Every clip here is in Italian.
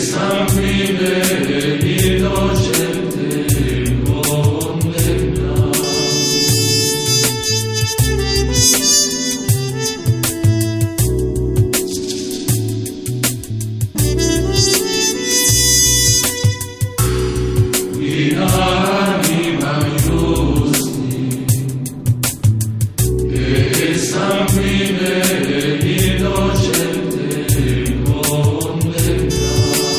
sanguine innocente condemna. In anima giusti e sanguine innocente condemna.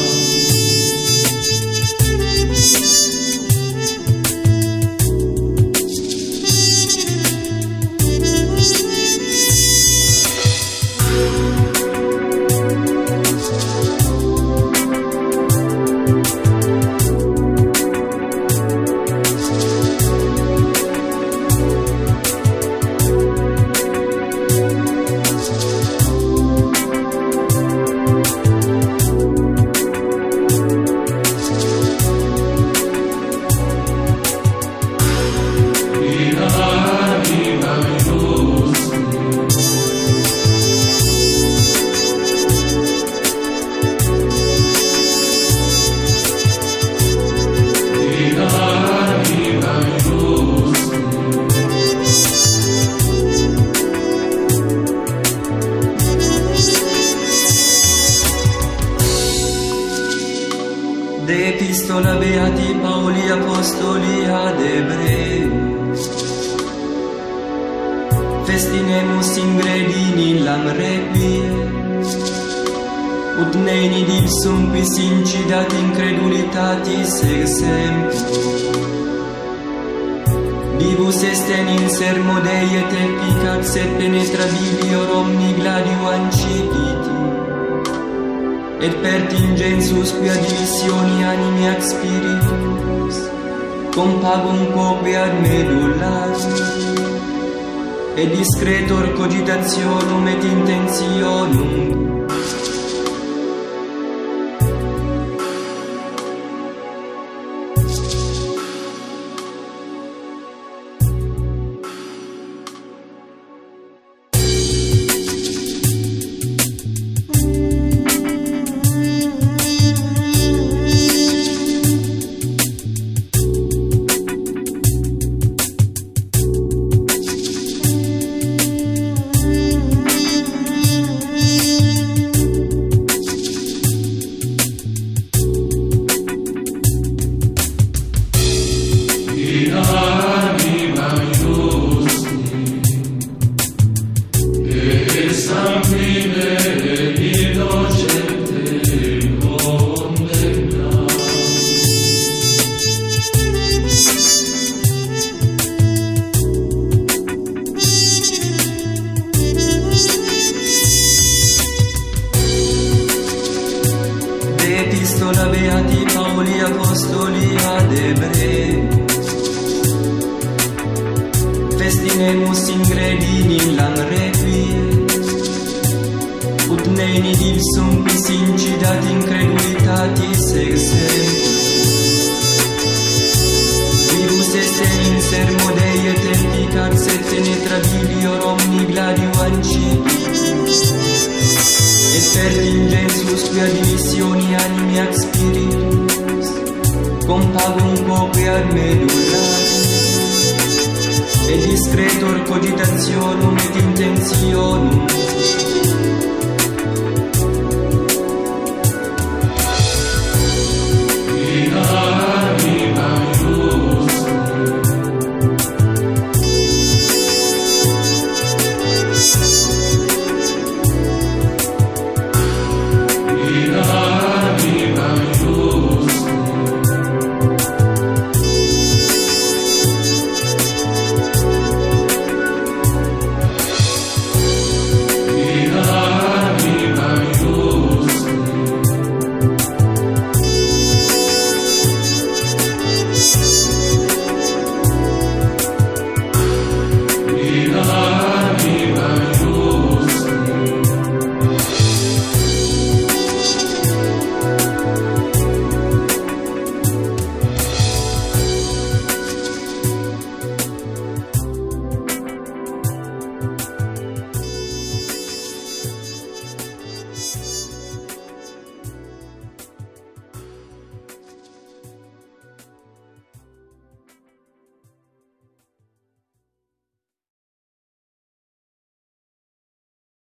De Epistola Beati Pauli Apostoli ad Ebrei. Festinemus ingredin illam requie, ut neni dipsum quis incidat incredulitatis exempli. Divus esten in sermo Dei et efficax et penetrabilior omni gladio ancipiti, et pertingensus quia divisioni animi ac spiritus, compagum quoque ad medullarum, et discretor cogitationum et intentionum. In anima giusti e sanguine innocente condemna. De Epistola Beati Pauli Apostoli ad Ebrei. Festinemus ingredin illam requie, ut neni dipsum quis incidat incredulitatis exempli. Vivus esten in sermo Dei et efficax et penetrabilior omni gladio ancipiti, et pertingensus quia divisioni animi ac spiritus, compagum quoque ad medullarum, et discretor cogitationum et intentionum.